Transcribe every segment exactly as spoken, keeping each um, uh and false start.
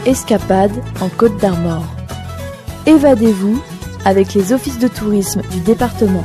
escapade en Côte d'Armor. Évadez-vous avec les offices de tourisme du département.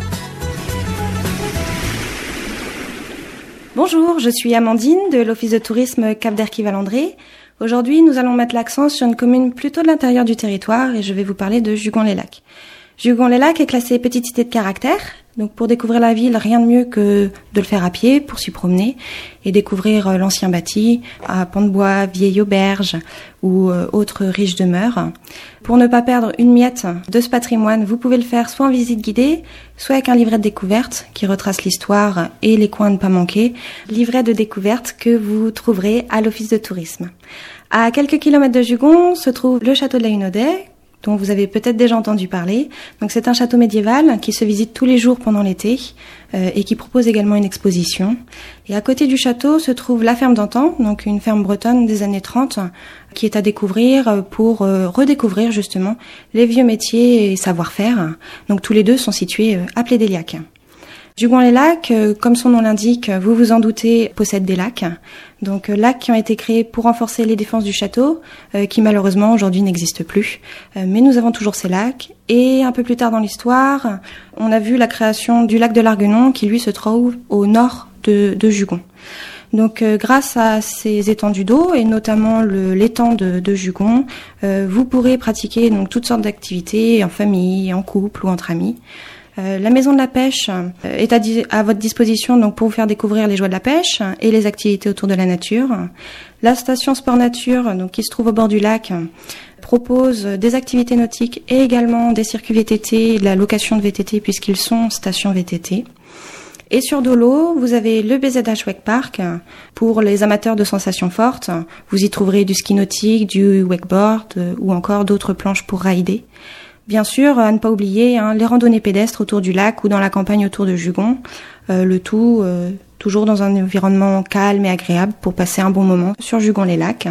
Bonjour, je suis Amandine de l'office de tourisme Cap d'Erquy-Valandré. Aujourd'hui, nous allons mettre l'accent sur une commune plutôt de l'intérieur du territoire et je vais vous parler de Jugon-les-Lacs. Jugon-les-Lacs est classée petite cité de caractère. Donc pour découvrir la ville, rien de mieux que de le faire à pied pour s'y promener et découvrir l'ancien bâti à Pont-de-Bois, vieille auberge ou autres riches demeures. Pour ne pas perdre une miette de ce patrimoine, vous pouvez le faire soit en visite guidée, soit avec un livret de découverte qui retrace l'histoire et les coins à ne pas manquer. Livret de découverte que vous trouverez à l'office de tourisme. À quelques kilomètres de Jugon se trouve le château de la Hunaudet, dont vous avez peut-être déjà entendu parler. Donc c'est un château médiéval qui se visite tous les jours pendant l'été euh, et qui propose également une exposition. Et à côté du château se trouve la ferme d'antan, donc une ferme bretonne des années trente, qui est à découvrir pour euh, redécouvrir justement les vieux métiers et savoir-faire. Donc tous les deux sont situés euh, à Plédéliac. Jugon-les-Lacs, euh, comme son nom l'indique, vous vous en doutez, possède des lacs. Donc euh, lacs qui ont été créés pour renforcer les défenses du château, euh, qui malheureusement aujourd'hui n'existent plus. Euh, mais nous avons toujours ces lacs. Et un peu plus tard dans l'histoire, on a vu la création du lac de l'Arguenon, qui lui se trouve au nord de, de Jugon. Donc euh, grâce à ces étendues d'eau, et notamment le, l'étang de, de Jugon, euh, vous pourrez pratiquer donc toutes sortes d'activités en famille, en couple ou entre amis. Euh, la maison de la pêche euh, est à, di- à votre disposition donc pour vous faire découvrir les joies de la pêche et les activités autour de la nature. La station Sport Nature, donc qui se trouve au bord du lac, euh, propose des activités nautiques et également des circuits V T T et de la location de V T T puisqu'ils sont stations V T T. Et sur Dolo, vous avez le B Z H Wake Park pour les amateurs de sensations fortes. Vous y trouverez du ski nautique, du wakeboard euh, ou encore d'autres planches pour rider. Bien sûr, à ne pas oublier hein, les randonnées pédestres autour du lac ou dans la campagne autour de Jugon. Euh, le tout euh, toujours dans un environnement calme et agréable pour passer un bon moment sur Jugon-les-Lacs.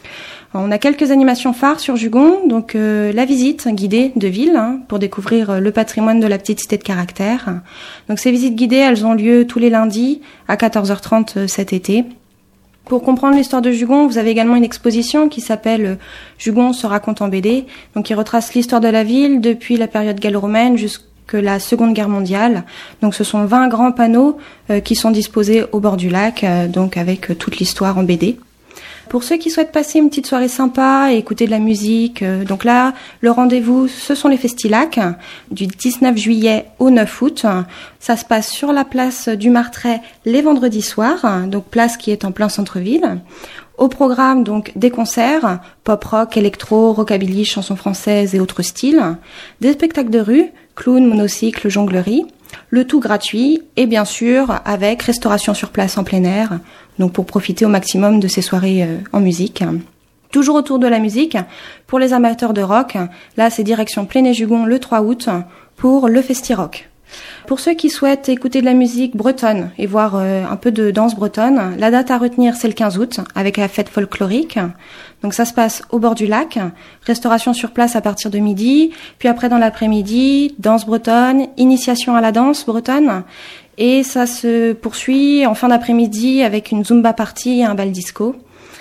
On a quelques animations phares sur Jugon, donc euh, la visite guidée de ville hein, pour découvrir le patrimoine de la petite cité de caractère. Donc ces visites guidées, elles ont lieu tous les lundis à quatorze heures trente cet été. Pour comprendre l'histoire de Jugon, vous avez également une exposition qui s'appelle Jugon se raconte en B D, donc qui retrace l'histoire de la ville depuis la période gallo-romaine jusqu'à la Seconde Guerre mondiale. Donc ce sont vingt grands panneaux euh, qui sont disposés au bord du lac, euh, donc avec euh, toute l'histoire en B D. Pour ceux qui souhaitent passer une petite soirée sympa et écouter de la musique, euh, donc là, le rendez-vous, ce sont les Festilacs, du dix-neuf juillet au neuf août. Ça se passe sur la place du Martret les vendredis soirs, donc place qui est en plein centre-ville. Au programme, donc, des concerts, pop-rock, électro, rockabilly, chansons françaises et autres styles, des spectacles de rue, clown, monocycle, jonglerie, le tout gratuit et bien sûr avec restauration sur place en plein air, donc pour profiter au maximum de ces soirées euh, en musique. Toujours autour de la musique, pour les amateurs de rock, là c'est direction Pléné-Jugon le trois août pour le Festi-Rock. Pour ceux qui souhaitent écouter de la musique bretonne et voir euh, un peu de danse bretonne, la date à retenir c'est le quinze août avec la fête folklorique. Donc ça se passe au bord du lac, restauration sur place à partir de midi, puis après dans l'après-midi, danse bretonne, initiation à la danse bretonne, et ça se poursuit en fin d'après-midi avec une zumba party et un bal disco.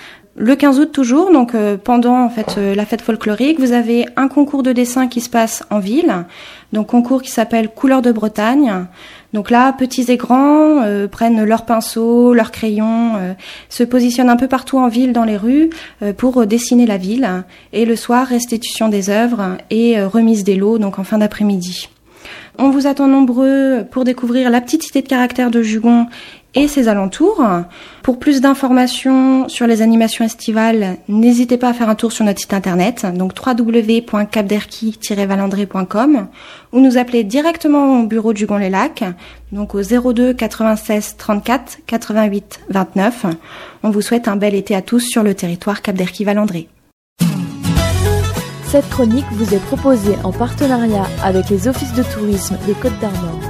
Le quinze août toujours, donc euh, pendant en fait euh, la fête folklorique, vous avez un concours de dessin qui se passe en ville, donc concours qui s'appelle Couleurs de Bretagne. Donc là, petits et grands euh, prennent leurs pinceaux, leurs crayons, euh, se positionnent un peu partout en ville dans les rues euh, pour euh, dessiner la ville. Et le soir, restitution des œuvres et euh, remise des lots, donc en fin d'après-midi. On vous attend nombreux pour découvrir la petite cité de caractère de Jugon et ses alentours. Pour plus d'informations sur les animations estivales, n'hésitez pas à faire un tour sur notre site internet, donc w w w point cap d'erquy tiret valandré point com, ou nous appeler directement au bureau de Jugon-les-Lacs, donc au zéro deux quatre-vingt-seize trente-quatre quatre-vingt-huit vingt-neuf. On vous souhaite un bel été à tous sur le territoire Cap d'Erquy-Valandré. Cette chronique vous est proposée en partenariat avec les offices de tourisme des Côtes d'Armor.